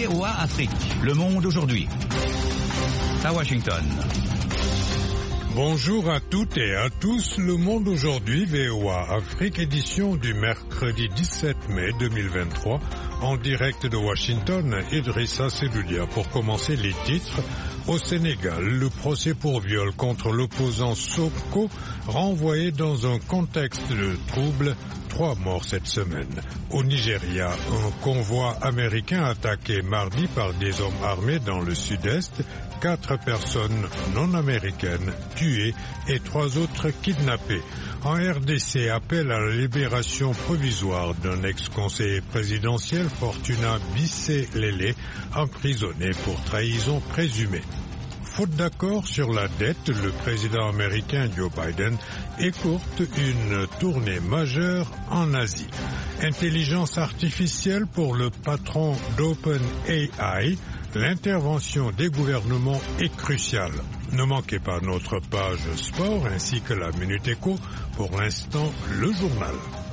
VOA Afrique, le monde aujourd'hui. À Washington. Bonjour à toutes et à tous, le monde aujourd'hui, VOA Afrique, édition du mercredi 17 mai 2023, en direct de Washington, Idrissa Seloudia. Pour commencer les titres, au Sénégal, le procès pour viol contre l'opposant Sonko renvoyé dans un contexte de trouble, 3 morts cette semaine. Au Nigeria, un convoi américain attaqué mardi par des hommes armés dans le sud-est, 4 personnes non américaines tuées et 3 autres kidnappées. En RDC, appel à la libération provisoire d'un ex-conseiller présidentiel, Fortuna Bissé-Lélé, emprisonné pour trahison présumée. Faute d'accord sur la dette, le président américain Joe Biden écourte une tournée majeure en Asie. Intelligence artificielle pour le patron d'OpenAI, l'intervention des gouvernements est cruciale. Ne manquez pas notre page sport ainsi que la Minute Éco. Pour l'instant, le journal.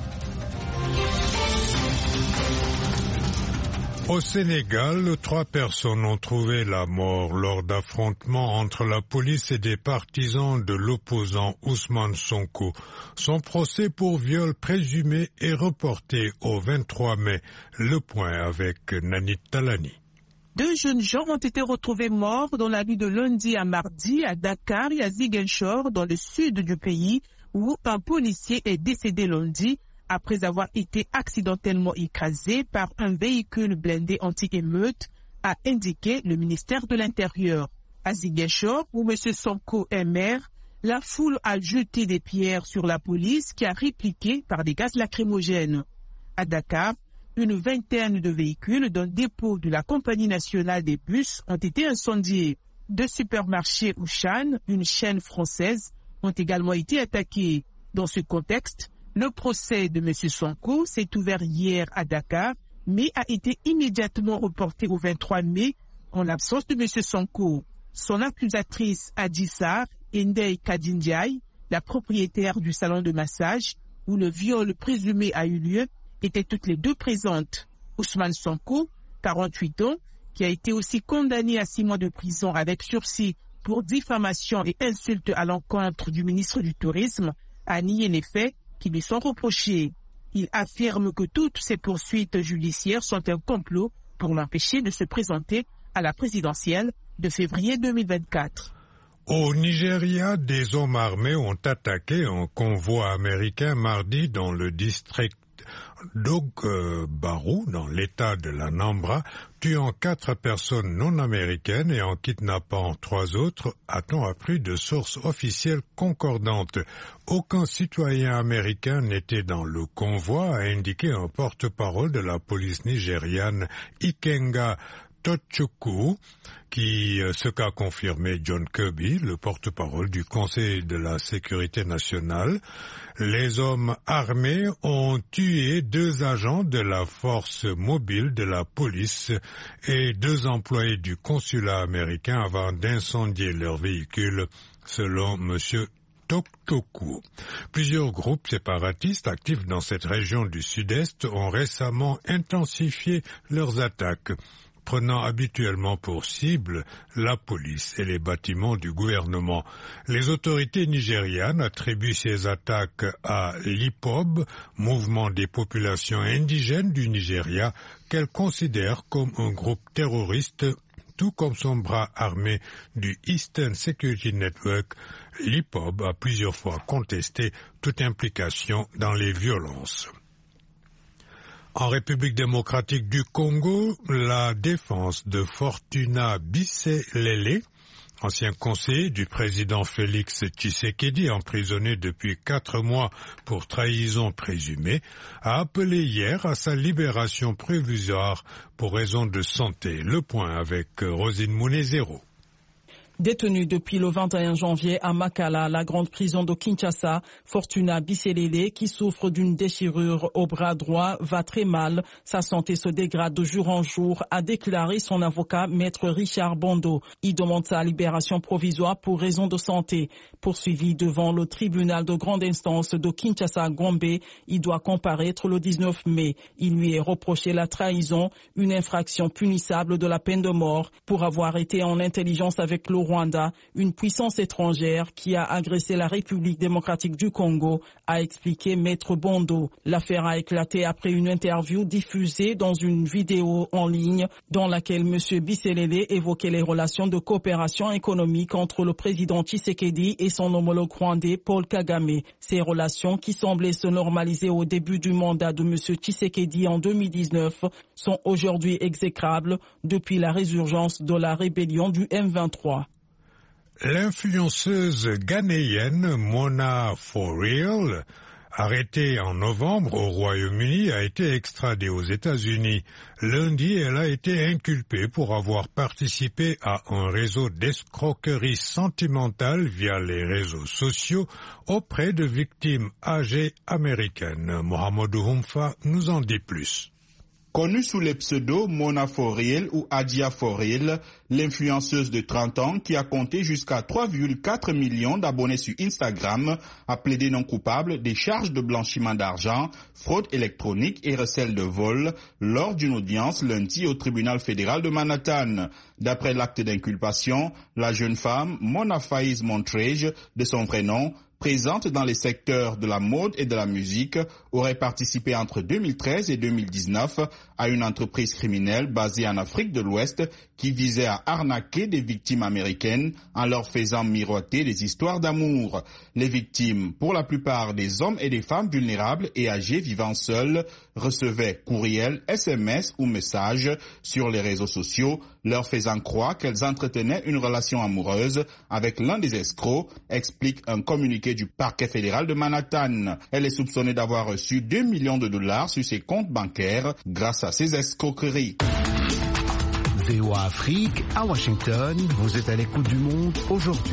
Au Sénégal, 3 personnes ont trouvé la mort lors d'affrontements entre la police et des partisans de l'opposant Ousmane Sonko. Son procès pour viol présumé est reporté au 23 mai. Le point avec Nanit Talani. 2 jeunes gens ont été retrouvés morts dans la nuit de lundi à mardi à Dakar et à Ziguinchor, dans le sud du pays, où un policier est décédé lundi après avoir été accidentellement écrasé par un véhicule blindé anti-émeute, a indiqué le ministère de l'Intérieur. À Ziguinchor, où M. Sonko est maire, la foule a jeté des pierres sur la police qui a répliqué par des gaz lacrymogènes. À Dakar, une vingtaine de véhicules d'un dépôt de la Compagnie nationale des bus ont été incendiés. 2 supermarchés Auchan, une chaîne française, ont également été attaqués. Dans ce contexte, le procès de M. Sonko s'est ouvert hier à Dakar, mais a été immédiatement reporté au 23 mai en l'absence de M. Sonko. Son accusatrice Adissar Ndeye Kadindiaye, la propriétaire du salon de massage où le viol présumé a eu lieu, étaient toutes les 2 présentes. Ousmane Sonko, 48 ans, qui a été aussi condamné à 6 mois de prison avec sursis pour diffamation et insulte à l'encontre du ministre du Tourisme, a nié les faits qui lui sont reprochés. Il affirme que toutes ces poursuites judiciaires sont un complot pour l'empêcher de se présenter à la présidentielle de février 2024. Au Nigeria, des hommes armés ont attaqué un convoi américain mardi dans le district d'Ogbaru, dans l'état de l'Anambra, tuant 4 personnes non américaines et en kidnappant 3 autres, a-t-on appris de sources officielles concordantes. Aucun citoyen américain n'était dans le convoi, a indiqué un porte-parole de la police nigériane, Ikenga Tochukwu, ce qu'a confirmé John Kirby, le porte-parole du Conseil de la Sécurité nationale. Les hommes armés ont tué 2 agents de la force mobile de la police et 2 employés du consulat américain avant d'incendier leur véhicule, selon M. Toktoku. Plusieurs groupes séparatistes actifs dans cette région du sud-est ont récemment intensifié leurs attaques, prenant habituellement pour cible la police et les bâtiments du gouvernement. Les autorités nigérianes attribuent ces attaques à l'IPOB, mouvement des populations indigènes du Nigeria, qu'elles considèrent comme un groupe terroriste, tout comme son bras armé du Eastern Security Network. L'IPOB a plusieurs fois contesté toute implication dans les violences. En République démocratique du Congo, la défense de Fortuna Bissé-Lélé, ancien conseiller du président Félix Tshisekedi, emprisonné depuis 4 mois pour trahison présumée, a appelé hier à sa libération provisoire pour raison de santé. Le point avec Rosine Mounezero. Détenue depuis le 21 janvier à Makala, la grande prison de Kinshasa, Fortuna Bisselele, qui souffre d'une déchirure au bras droit, va très mal. Sa santé se dégrade de jour en jour, a déclaré son avocat, maître Richard Bondo. Il demande sa libération provisoire pour raison de santé. Poursuivi devant le tribunal de grande instance de Kinshasa-Gombe, il doit comparaître le 19 mai. Il lui est reproché la trahison, une infraction punissable de la peine de mort, pour avoir été en intelligence avec le Rwanda, une puissance étrangère qui a agressé la République démocratique du Congo, a expliqué maître Bondo. L'affaire a éclaté après une interview diffusée dans une vidéo en ligne dans laquelle M. Bisselele évoquait les relations de coopération économique entre le président Tshisekedi et son homologue rwandais Paul Kagame. Ces relations qui semblaient se normaliser au début du mandat de M. Tshisekedi en 2019 sont aujourd'hui exécrables depuis la résurgence de la rébellion du M23. L'influenceuse ghanéenne Mona Forreal, arrêtée en novembre au Royaume-Uni, a été extradée aux États-Unis. Lundi, elle a été inculpée pour avoir participé à un réseau d'escroquerie sentimentale via les réseaux sociaux auprès de victimes âgées américaines. Mohamedou Humfa nous en dit plus. Connue sous les pseudos Mona Forreal ou Adia Forreal, l'influenceuse de 30 ans qui a compté jusqu'à 3,4 millions d'abonnés sur Instagram a plaidé non coupable des charges de blanchiment d'argent, fraude électronique et recel de vol lors d'une audience lundi au tribunal fédéral de Manhattan. D'après l'acte d'inculpation, la jeune femme, Mona Faiz Montrege, de son vrai nom, présente dans les secteurs de la mode et de la musique, aurait participé entre 2013 et 2019 à une entreprise criminelle basée en Afrique de l'Ouest qui visait à arnaquer des victimes américaines en leur faisant miroiter des histoires d'amour. Les victimes, pour la plupart des hommes et des femmes vulnérables et âgés vivant seuls, recevaient courriels, SMS ou messages sur les réseaux sociaux leur faisant croire qu'elles entretenaient une relation amoureuse avec l'un des escrocs, explique un communiqué du parquet fédéral de Manhattan. Elle est soupçonnée d'avoir reçu 2 millions de dollars sur ses comptes bancaires grâce à ces escroqueries. VOA Afrique, à Washington, vous êtes à l'écoute du monde aujourd'hui.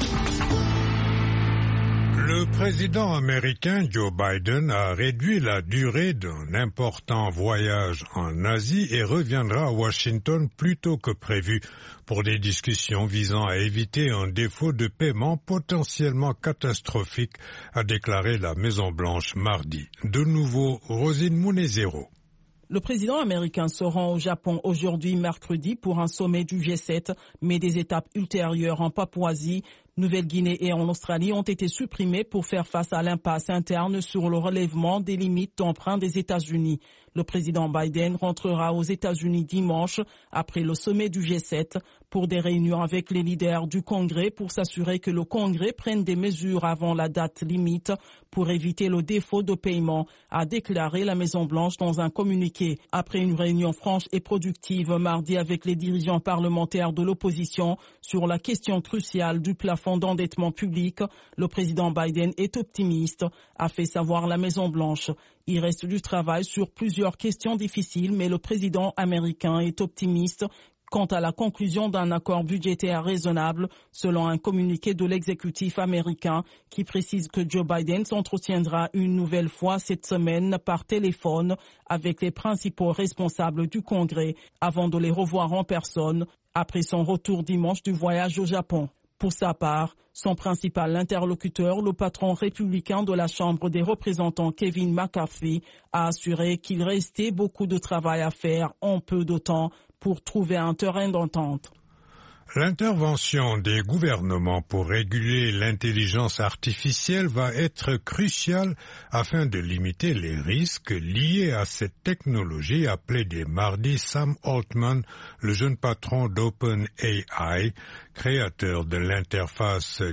Le président américain Joe Biden a réduit la durée d'un important voyage en Asie et reviendra à Washington plus tôt que prévu pour des discussions visant à éviter un défaut de paiement potentiellement catastrophique, a déclaré la Maison-Blanche mardi. De nouveau, Rosine Munezero. Le président américain se rend au Japon aujourd'hui mercredi pour un sommet du G7, mais des étapes ultérieures en Papouasie, Nouvelle-Guinée et en Australie ont été supprimées pour faire face à l'impasse interne sur le relèvement des limites d'emprunt des États-Unis. Le président Biden rentrera aux États-Unis dimanche après le sommet du G7 pour des réunions avec les leaders du Congrès pour s'assurer que le Congrès prenne des mesures avant la date limite pour éviter le défaut de paiement, a déclaré la Maison-Blanche dans un communiqué. Après une réunion franche et productive mardi avec les dirigeants parlementaires de l'opposition sur la question cruciale du plafond d'endettement public, le président Biden est optimiste, a fait savoir la Maison-Blanche. Il reste du travail sur plusieurs questions difficiles, mais le président américain est optimiste quant à la conclusion d'un accord budgétaire raisonnable, selon un communiqué de l'exécutif américain qui précise que Joe Biden s'entretiendra une nouvelle fois cette semaine par téléphone avec les principaux responsables du Congrès avant de les revoir en personne après son retour dimanche du voyage au Japon. Pour sa part, son principal interlocuteur, le patron républicain de la Chambre des représentants Kevin McCarthy, a assuré qu'il restait beaucoup de travail à faire en peu de temps pour trouver un terrain d'entente. L'intervention des gouvernements pour réguler l'intelligence artificielle va être cruciale afin de limiter les risques liés à cette technologie, a plaidé mardi Sam Altman, le jeune patron d'OpenAI, créateur de l'interface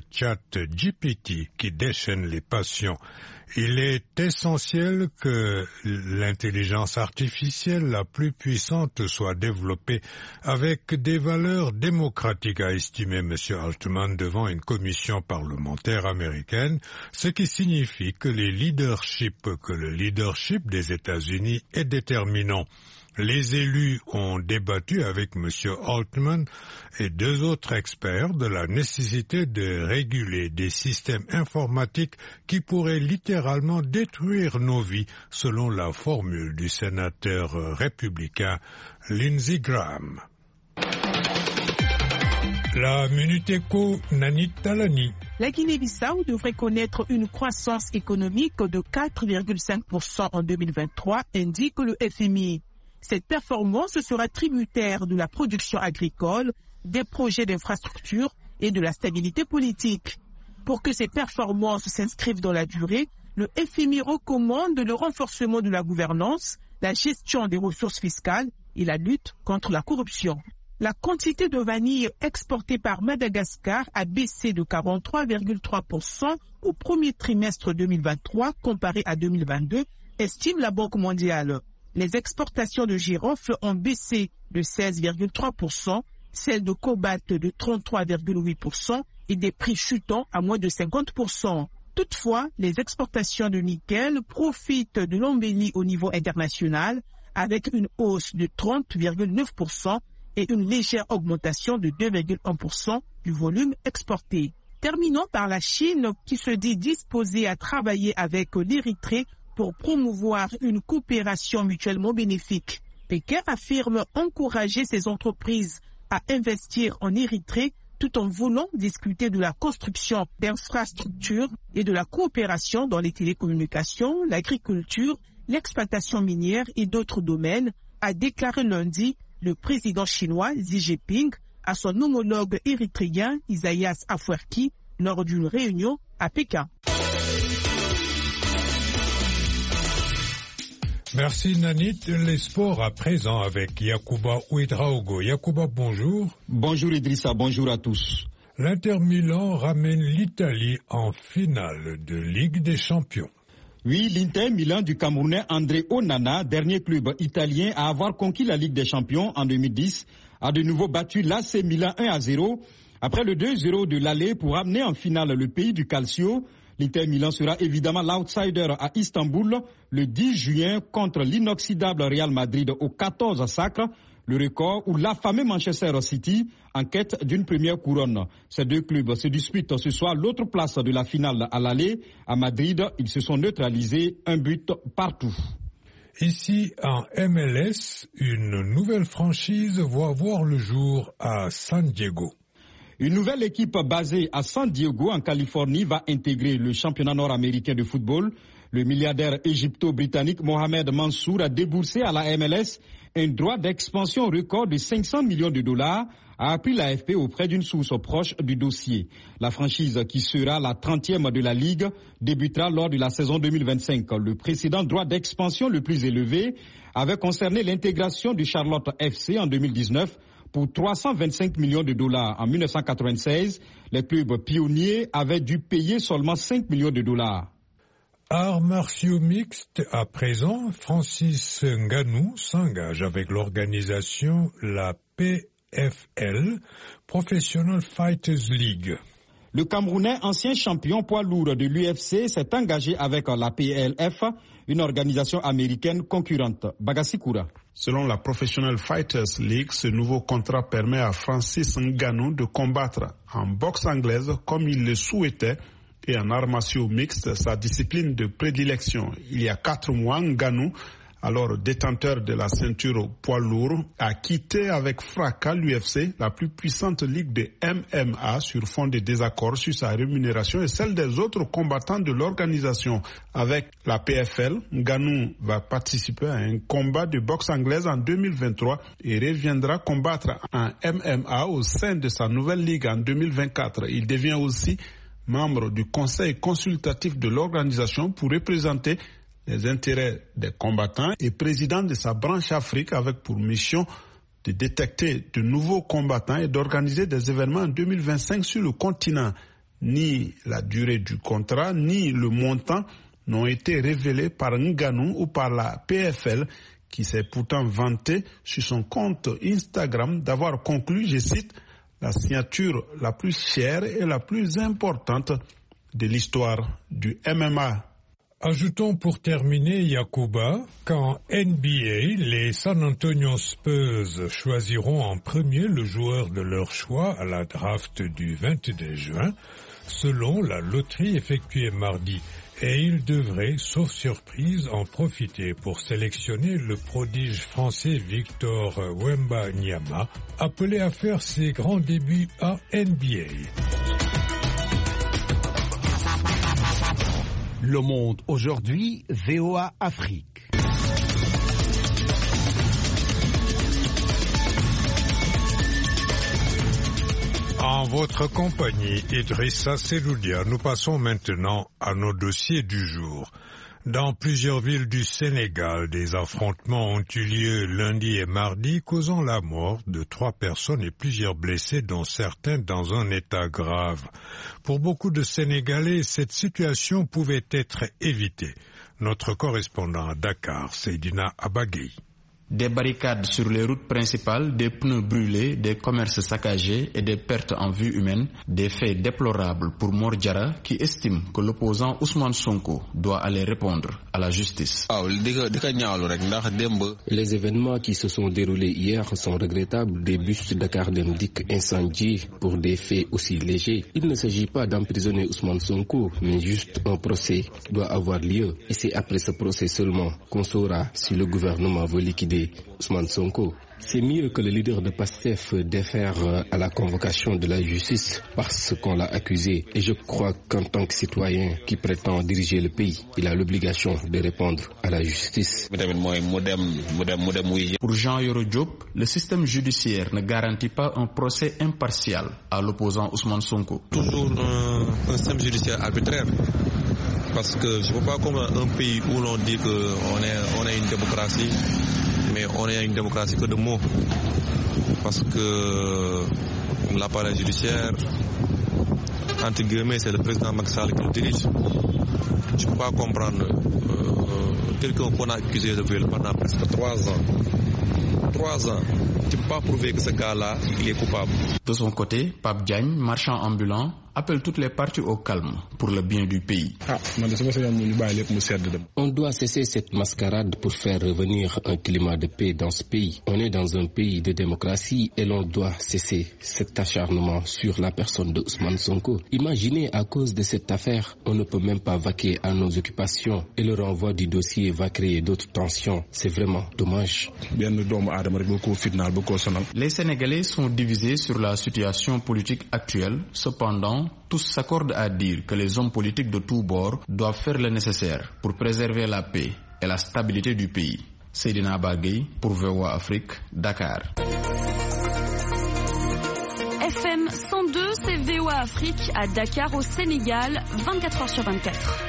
ChatGPT qui déchaîne les passions. Il est essentiel que l'intelligence artificielle la plus puissante soit développée avec des valeurs démocratiques, a estimé M. Altman devant une commission parlementaire américaine, ce qui signifie que le leadership des États-Unis est déterminant. Les élus ont débattu avec M. Altman et 2 autres experts de la nécessité de réguler des systèmes informatiques qui pourraient littéralement détruire nos vies, selon la formule du sénateur républicain Lindsey Graham. La Minute Éco, Nanit Talani. La Guinée-Bissau devrait connaître une croissance économique de 4,5% en 2023, indique le FMI. Cette performance sera tributaire de la production agricole, des projets d'infrastructure et de la stabilité politique. Pour que ces performances s'inscrivent dans la durée, le FMI recommande le renforcement de la gouvernance, la gestion des ressources fiscales et la lutte contre la corruption. La quantité de vanille exportée par Madagascar a baissé de 43,3% au premier trimestre 2023 comparé à 2022, estime la Banque mondiale. Les exportations de girofle ont baissé de 16,3%, celles de cobalt de 33,8% et des prix chutant à moins de 50%. Toutefois, les exportations de nickel profitent de l'embellie au niveau international avec une hausse de 30,9% et une légère augmentation de 2,1% du volume exporté. Terminons par la Chine qui se dit disposée à travailler avec l'Érythrée pour promouvoir une coopération mutuellement bénéfique. Pékin affirme encourager ses entreprises à investir en Érythrée tout en voulant discuter de la construction d'infrastructures et de la coopération dans les télécommunications, l'agriculture, l'exploitation minière et d'autres domaines, a déclaré lundi le président chinois Xi Jinping à son homologue érythréen Isaias Afwerki lors d'une réunion à Pékin. Merci Nanit. Les sports à présent avec Yacouba Ouedraogo. Yacouba, bonjour. Bonjour Idrissa, bonjour à tous. L'Inter Milan ramène l'Italie en finale de Ligue des Champions. Oui, l'Inter Milan du Camerounais André Onana, dernier club italien à avoir conquis la Ligue des Champions en 2010, a de nouveau battu l'AC Milan 1-0 après le 2-0 de l'aller pour amener en finale le pays du Calcio. L'Inter Milan sera évidemment l'outsider à Istanbul le 10 juin contre l'inoxydable Real Madrid au 14 sacre, le record où l'affamé Manchester City en quête d'une première couronne. Ces 2 clubs se disputent ce soir l'autre place de la finale à l'aller. À Madrid, ils se sont neutralisés 1 but partout. Ici, en MLS, une nouvelle franchise va voir le jour à San Diego. Une nouvelle équipe basée à San Diego, en Californie, va intégrer le championnat nord-américain de football. Le milliardaire égypto-britannique Mohamed Mansour a déboursé à la MLS un droit d'expansion record de 500 millions de dollars, a appris l'AFP auprès d'une source proche du dossier. La franchise, qui sera la 30e de la Ligue, débutera lors de la saison 2025. Le précédent droit d'expansion le plus élevé avait concerné l'intégration du Charlotte FC en 2019 pour 325 millions de dollars. En 1996, les clubs pionniers avaient dû payer seulement 5 millions de dollars. Arts martiaux mixtes, à présent, Francis Ngannou s'engage avec l'organisation la PFL, Professional Fighters League. Le Camerounais, ancien champion poids lourd de l'UFC, s'est engagé avec la PLF, une organisation américaine concurrente. Bagassi Koura. Selon la Professional Fighters League, ce nouveau contrat permet à Francis Ngannou de combattre en boxe anglaise comme il le souhaitait et en arts martiaux mixtes, sa discipline de prédilection. Il y a 4 mois, Ngannou, alors détenteur de la ceinture poids lourd, a quitté avec fracas l'UFC, la plus puissante ligue de MMA, sur fond de désaccords sur sa rémunération et celle des autres combattants de l'organisation. Avec la PFL, Ngannou va participer à un combat de boxe anglaise en 2023 et reviendra combattre en MMA au sein de sa nouvelle ligue en 2024. Il devient aussi membre du conseil consultatif de l'organisation pour représenter les intérêts des combattants et président de sa branche Afrique avec pour mission de détecter de nouveaux combattants et d'organiser des événements en 2025 sur le continent. Ni la durée du contrat, ni le montant n'ont été révélés par Ngannou ou par la PFL qui s'est pourtant vanté sur son compte Instagram d'avoir conclu, je cite, la signature la plus chère et la plus importante de l'histoire du MMA. Ajoutons pour terminer, Yacouba, qu'en NBA, les San Antonio Spurs choisiront en premier le joueur de leur choix à la draft du 22 juin, selon la loterie effectuée mardi. Et ils devraient, sauf surprise, en profiter pour sélectionner le prodige français Victor Wembanyama, appelé à faire ses grands débuts à NBA. Le Monde aujourd'hui, VOA Afrique. En votre compagnie, Idrissa Seloudia, nous passons maintenant à nos dossiers du jour. Dans plusieurs villes du Sénégal, des affrontements ont eu lieu lundi et mardi, causant la mort de 3 personnes et plusieurs blessés, dont certains dans un état grave. Pour beaucoup de Sénégalais, cette situation pouvait être évitée. Notre correspondant à Dakar, Seydina Abagui. Des barricades sur les routes principales, des pneus brûlés, des commerces saccagés et des pertes en vie humaine, des faits déplorables pour Mor Diarra qui estime que l'opposant Ousmane Sonko doit aller répondre à la justice. Les événements qui se sont déroulés hier sont regrettables. Des bus Dakar Dem Dikk incendiés pour des faits aussi légers. Il ne s'agit pas d'emprisonner Ousmane Sonko, mais juste un procès doit avoir lieu. Et c'est après ce procès seulement qu'on saura si le gouvernement veut liquider Ousmane Sonko. C'est mieux que le leader de PASTEF défère à la convocation de la justice parce qu'on l'a accusé. Et je crois qu'en tant que citoyen qui prétend diriger le pays, il a l'obligation de répondre à la justice. Pour Jean Yoro Diop, le système judiciaire ne garantit pas un procès impartial à l'opposant Ousmane Sonko. Toujours un système judiciaire arbitraire. Parce que je ne peux pas comprendre un pays où l'on dit qu'on est une démocratie, mais on est une démocratie que de mots. Parce que l'appareil judiciaire, entre guillemets, c'est le président Macky Sall qui le dirige. Je ne peux pas comprendre quelqu'un qu'on a accusé de viol pendant presque 3 ans. 3 ans. Tu ne peux pas prouver que ce gars-là, il est coupable. De son côté, Pape Diagne, marchand ambulant, appelle toutes les parties au calme pour le bien du pays. On doit cesser cette mascarade pour faire revenir un climat de paix dans ce pays. On est dans un pays de démocratie et l'on doit cesser cet acharnement sur la personne de Ousmane Sonko. Imaginez, à cause de cette affaire, on ne peut même pas vaquer à nos occupations et le renvoi du dossier va créer d'autres tensions. C'est vraiment dommage. Les Sénégalais sont divisés sur la situation politique actuelle. Cependant, tous s'accordent à dire que les hommes politiques de tous bords doivent faire le nécessaire pour préserver la paix et la stabilité du pays. Seydina Abagui pour VOA Afrique, Dakar. FM 102, c'est VOA Afrique à Dakar au Sénégal, 24h/24.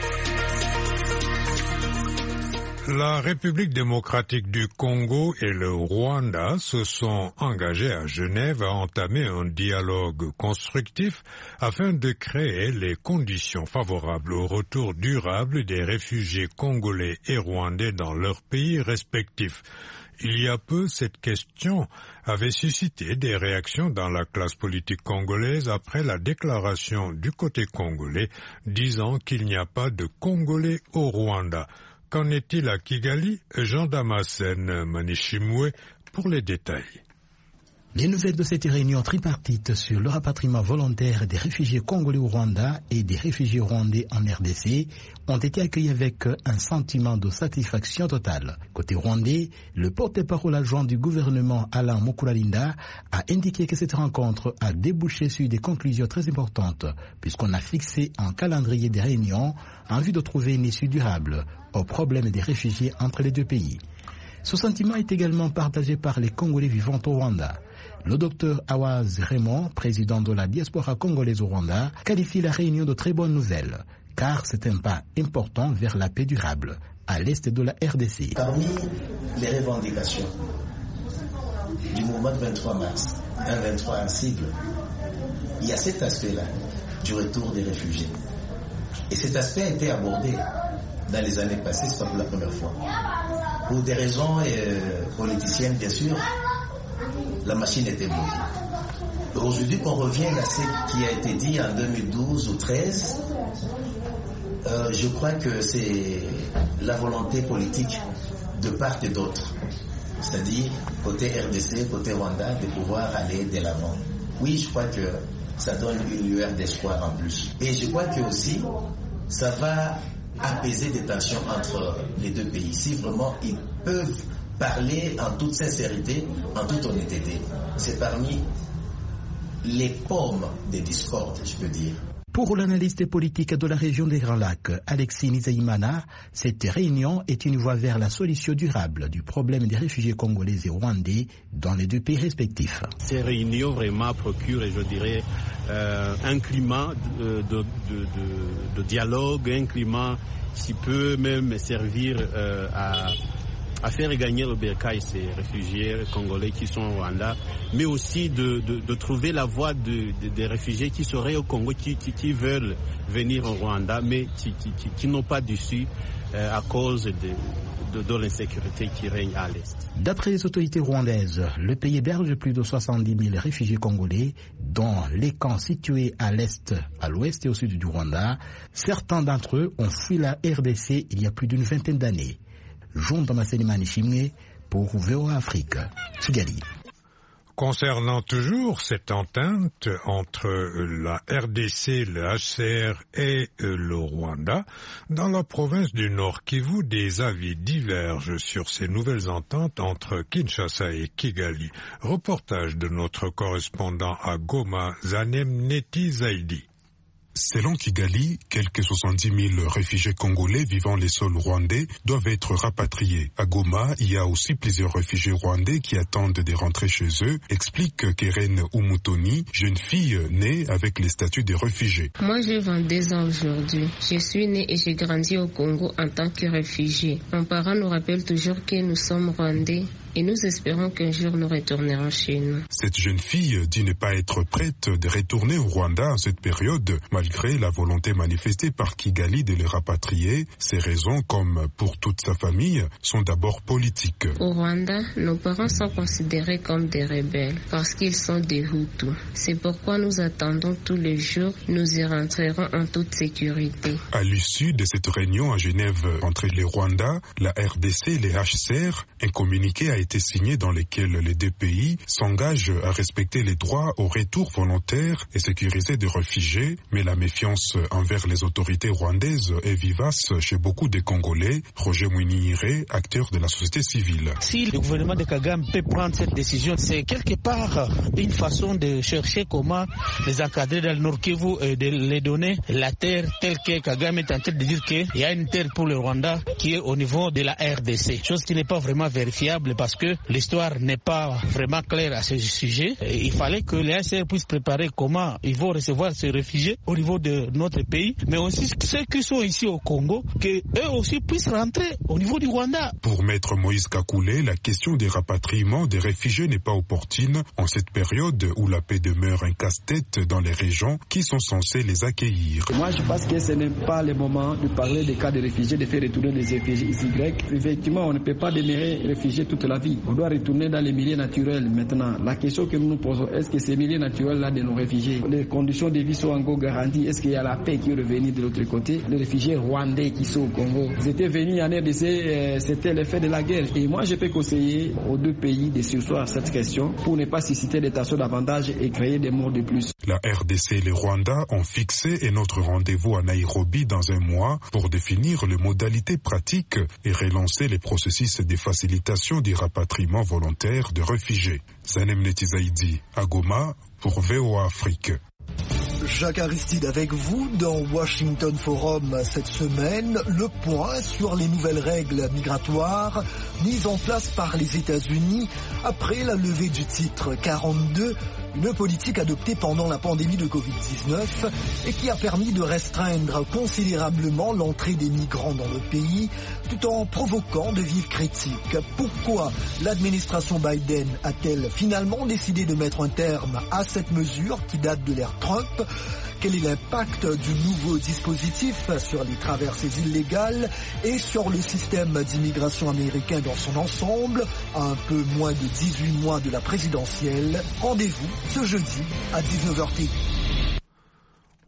La République démocratique du Congo et le Rwanda se sont engagés à Genève à entamer un dialogue constructif afin de créer les conditions favorables au retour durable des réfugiés congolais et rwandais dans leurs pays respectifs. Il y a peu, cette question avait suscité des réactions dans la classe politique congolaise après la déclaration du côté congolais disant qu'il n'y a pas de Congolais au Rwanda. Qu'en est-il à Kigali? Jean Damascène Manishimwe pour les détails. Les nouvelles de cette réunion tripartite sur le rapatriement volontaire des réfugiés congolais au Rwanda et des réfugiés rwandais en RDC ont été accueillies avec un sentiment de satisfaction totale. Côté rwandais, le porte-parole adjoint du gouvernement Alain Mukuralinda a indiqué que cette rencontre a débouché sur des conclusions très importantes puisqu'on a fixé un calendrier des réunions en vue de trouver une issue durable au problème des réfugiés entre les deux pays. Ce sentiment est également partagé par les Congolais vivant au Rwanda. Le docteur Awaz Raymond, président de la diaspora congolaise au Rwanda, qualifie la réunion de très bonne nouvelle, car c'est un pas important vers la paix durable à l'est de la RDC. Parmi les revendications du mouvement du 23 mars, un 23 en sigle, il y a cet aspect-là du retour des réfugiés. Et cet aspect a été abordé dans les années passées, c'est pas pour la première fois. Pour des raisons politiciennes, bien sûr, la machine était bloquée. Aujourd'hui, qu'on revienne à ce qui a été dit en 2012 ou 2013, Je crois que c'est la volonté politique de part et d'autre, c'est-à-dire côté RDC, côté Rwanda, de pouvoir aller de l'avant. Oui, je crois que ça donne une lueur d'espoir en plus. Et je crois que aussi, ça va apaiser des tensions entre les deux pays. Si vraiment ils peuvent parler en toute sincérité, en toute honnêteté, c'est parmi les pommes des discordes, je peux dire. Pour l'analyste politique de la région des Grands Lacs, Alexis Nizaïmana, cette réunion est une voie vers la solution durable du problème des réfugiés congolais et rwandais dans les deux pays respectifs. Ces réunions vraiment procurent, je dirais, un climat de dialogue, un climat qui peut même servir à faire gagner le bercail ces réfugiés congolais qui sont au Rwanda, mais aussi de trouver la voie des réfugiés qui seraient au Congo, qui veulent venir au Rwanda, mais qui n'ont pas d'issue à cause de l'insécurité qui règne à l'Est. D'après les autorités rwandaises, le pays héberge plus de 70 000 réfugiés congolais, dont les camps situés à l'Est, à l'Ouest et au Sud du Rwanda. Certains d'entre eux ont fui la RDC il y a plus d'une vingtaine d'années. Jean Damascene Chimé pour VOA Afrique, Kigali. Concernant toujours cette entente entre la RDC, le HCR et le Rwanda, dans la province du Nord Kivu, des avis divergent sur ces nouvelles ententes entre Kinshasa et Kigali. Reportage de notre correspondant à Goma, Zanem Neti Zaidi. Selon Kigali, quelques 70 000 réfugiés congolais vivant les sols rwandais doivent être rapatriés. À Goma, il y a aussi plusieurs réfugiés rwandais qui attendent de rentrer chez eux, explique Keren Umutoni, jeune fille née avec les statuts de réfugiés. Moi, j'ai 22 ans aujourd'hui. Je suis née et j'ai grandi au Congo en tant que réfugié. Mes parents nous rappellent toujours que nous sommes rwandais. Et nous espérons qu'un jour nous retournerons chez nous. Cette jeune fille dit ne pas être prête de retourner au Rwanda en cette période, malgré la volonté manifestée par Kigali de les rapatrier. Ces raisons, comme pour toute sa famille, sont d'abord politiques. Au Rwanda, nos parents sont considérés comme des rebelles parce qu'ils sont des Hutus. C'est pourquoi nous attendons tous les jours, nous y rentrerons en toute sécurité. À l'issue de cette réunion à Genève entre les Rwandais, la RDC et les HCR, un communiqué a été signé dans lequel les deux pays s'engagent à respecter les droits au retour volontaire et sécurisé des réfugiés, mais la méfiance envers les autorités rwandaises est vivace chez beaucoup de Congolais. Roger Mouiniré, acteur de la société civile. Si le gouvernement de Kagame peut prendre cette décision, c'est quelque part une façon de chercher comment les encadrer dans le Nord Kivu et de les donner la terre telle que Kagame est en train de dire qu'il y a une terre pour le Rwanda qui est au niveau de la RDC, chose qui n'est pas vraiment vérifiable parce que l'histoire n'est pas vraiment claire à ce sujet. Et il fallait que les HCR puissent préparer comment ils vont recevoir ces réfugiés au niveau de notre pays, mais aussi ceux qui sont ici au Congo, qu'eux aussi puissent rentrer au niveau du Rwanda. Pour Maître Moïse Kakoulé, la question des rapatriements des réfugiés n'est pas opportune en cette période où la paix demeure un casse-tête dans les régions qui sont censées les accueillir. Moi, je pense que ce n'est pas le moment de parler des cas de réfugiés, de faire retourner les réfugiés Y. Effectivement, on ne peut pas demeurer réfugiés toute la vie. On doit retourner dans les milieux naturels. Maintenant, la question que nous nous posons, est-ce que ces milieux naturels-là de nos réfugiés, les conditions de vie sont encore garanties? Est-ce qu'il y a la paix qui est revenue de l'autre côté? Les réfugiés rwandais qui sont au Congo, ils étaient venus en RDC, c'était l'effet de la guerre. Et moi, je peux conseiller aux deux pays de sursoir cette question pour ne pas susciter des tensions davantage et créer des morts de plus. La RDC et le Rwanda ont fixé un autre rendez-vous à Nairobi dans un mois pour définir les modalités pratiques et relancer les processus de facilitation du rapatriement volontaire de réfugiés. Zanem Netizaidi, à Goma, pour VOA Afrique. Jacques Aristide avec vous dans Washington Forum cette semaine. Le point sur les nouvelles règles migratoires mises en place par les États-Unis après la levée du titre 42, une politique adoptée pendant la pandémie de Covid-19 et qui a permis de restreindre considérablement l'entrée des migrants dans le pays tout en provoquant de vives critiques. Pourquoi l'administration Biden a-t-elle finalement décidé de mettre un terme à cette mesure qui date de l'ère Trump? Quel est l'impact du nouveau dispositif sur les traversées illégales et sur le système d'immigration américain dans son ensemble, à un peu moins de 18 mois de la présidentielle? Rendez-vous ce jeudi à 19h.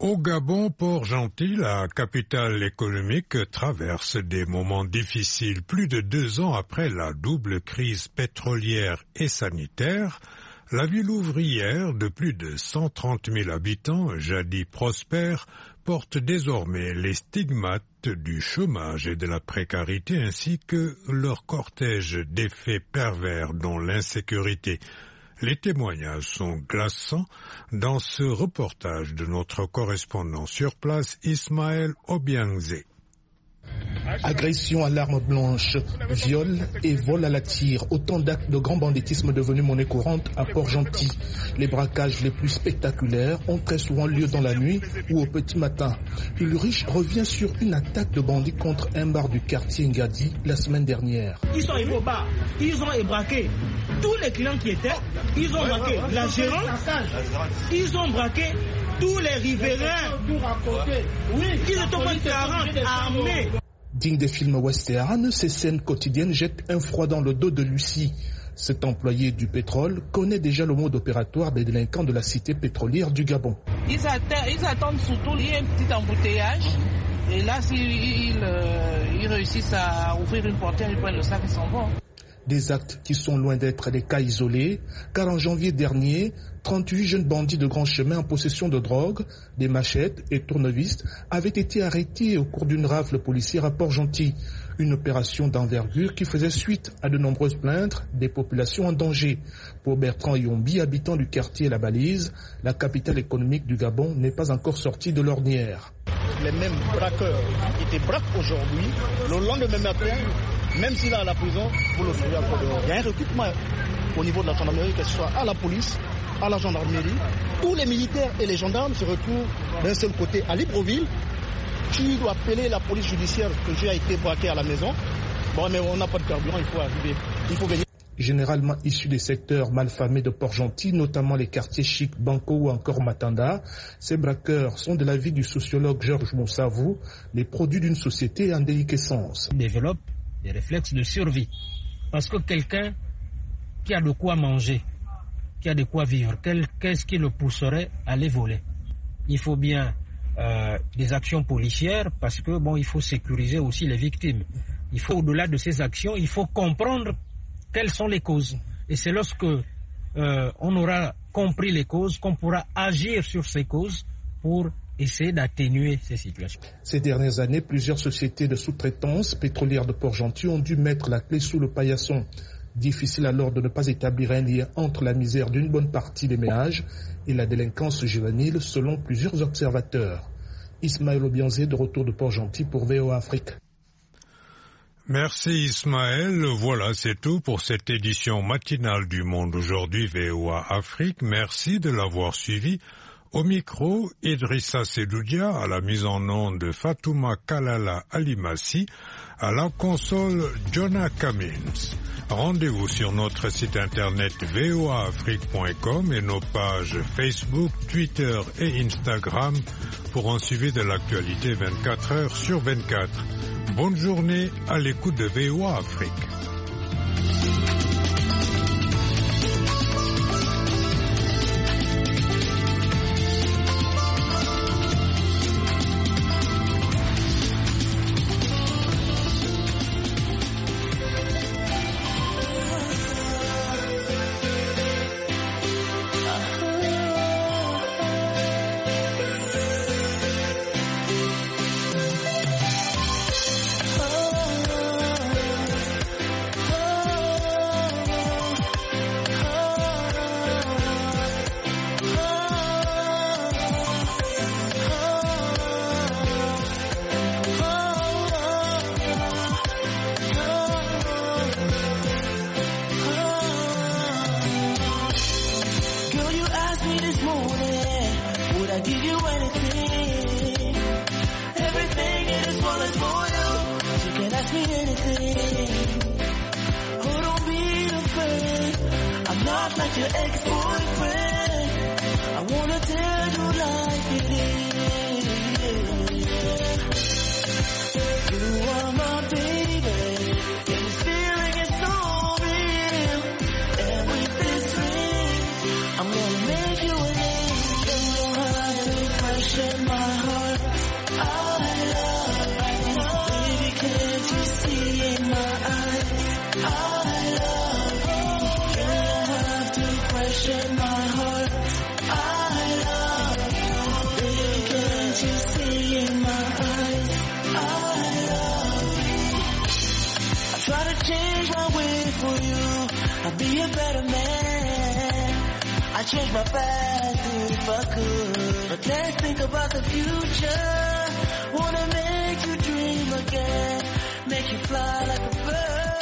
Au Gabon, Port-Gentil, la capitale économique, traverse des moments difficiles. Plus de 2 ans après la double crise pétrolière et sanitaire, la ville ouvrière de plus de 130 000 habitants, jadis prospère, porte désormais les stigmates du chômage et de la précarité ainsi que leur cortège d'effets pervers dont l'insécurité. Les témoignages sont glaçants dans ce reportage de notre correspondant sur place, Ismaël Obiangze. Agression à l'arme blanche, viol et vol à la tire, autant d'actes de grand banditisme devenus monnaie courante à Port-Gentil. Les braquages les plus spectaculaires ont très souvent lieu dans la nuit ou au petit matin. Ulrich revient sur une attaque de bandits contre un bar du quartier Ngadi la semaine dernière. Ils sont arrivés au bar, ils ont braqué tous les clients qui étaient, ils ont braqué la gérante, ils ont braqué tous les riverains. Ils étaient au moins 40 armés. Digne des films western, ces scènes quotidiennes jettent un froid dans le dos de Lucie. Cet employé du pétrole connaît déjà le mode opératoire des délinquants de la cité pétrolière du Gabon. Ils attendent surtout, il y a un petit embouteillage. Et là, s'ils réussissent à ouvrir une portière, ils prennent le sac et s'en vont. Des actes qui sont loin d'être des cas isolés, car en janvier dernier, 38 jeunes bandits de grand chemin en possession de drogue, des machettes et tournevis avaient été arrêtés au cours d'une rafle policière à Port-Gentil. Une opération d'envergure qui faisait suite à de nombreuses plaintes des populations en danger. Pour Bertrand Yombi, habitant du quartier La Balise, la capitale économique du Gabon n'est pas encore sortie de l'ornière. Les mêmes braqueurs qui te braquent aujourd'hui, le lendemain matin, même s'il est à la prison, vous le trouvez encore dehors. Il y a un recrutement au niveau de la gendarmerie, que ce soit à la police, à la gendarmerie. Tous les militaires et les gendarmes se retrouvent d'un seul côté à Libreville. Tu dois appeler la police judiciaire que j'ai été braqué à la maison. Bon, mais on n'a pas de carburant, il faut arriver. Il faut venir. Généralement issus des secteurs malfamés de Port-Gentil, notamment les quartiers chics Banco ou encore Matanda, ces braqueurs sont de l'avis du sociologue Georges Moussavou, les produits d'une société en déliquescence. Ils développent des réflexes de survie. Parce que quelqu'un qui a de quoi manger, qui a de quoi vivre, qu'est-ce qui le pousserait à les voler? Il faut bien des actions policières parce que il faut sécuriser aussi les victimes. Il faut, au-delà de ces actions, il faut comprendre quelles sont les causes. Et c'est lorsque on aura compris les causes qu'on pourra agir sur ces causes pour essayer d'atténuer ces situations. Ces dernières années, plusieurs sociétés de sous-traitance pétrolières de Port-Gentil ont dû mettre la clé sous le paillasson. Difficile alors de ne pas établir un lien entre la misère d'une bonne partie des ménages et la délinquance juvénile selon plusieurs observateurs. Ismaël Obiangze de retour de Port-Gentil pour VOA Afrique. Merci Ismaël. Voilà, c'est tout pour cette édition matinale du Monde aujourd'hui VOA Afrique. Merci de l'avoir suivi. Au micro, Idrissa Sedoudia, à la mise en onde de Fatouma Kalala Alimassi, à la console Jonah Cummins. Rendez-vous sur notre site internet voaafrique.com et nos pages Facebook, Twitter et Instagram pour un suivi de l'actualité 24 heures sur 24. Bonne journée à l'écoute de VOA Afrique. I'm gonna make you an angel. You know how to question my I love you. You don't have to question my heart. I love you. Baby, can't you see in my eyes? I love you. I try to change my way for you. I'll be a better man. I change my past if I could. But let's think about the future. Wanna make you dream again. Make you fly like a bird.